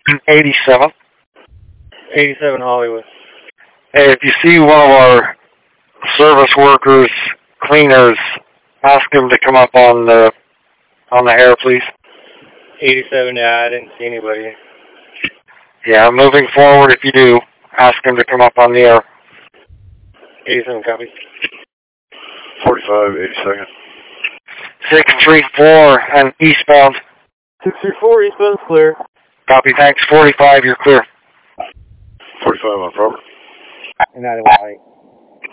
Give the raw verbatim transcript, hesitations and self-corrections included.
eighty-seven. eighty-seven Hollywood. Hey, if you see one of our service workers, cleaners, ask them to come up on the on the air, please. eighty-seven, yeah, I didn't see anybody. Yeah, moving forward, if you do, ask them to come up on the air. eighty-seven, copy. forty-five, eighty-second. six three four and eastbound. six three four, eastbound's clear. Copy, thanks. forty-five, you're clear. forty-five on proper. ninety-one,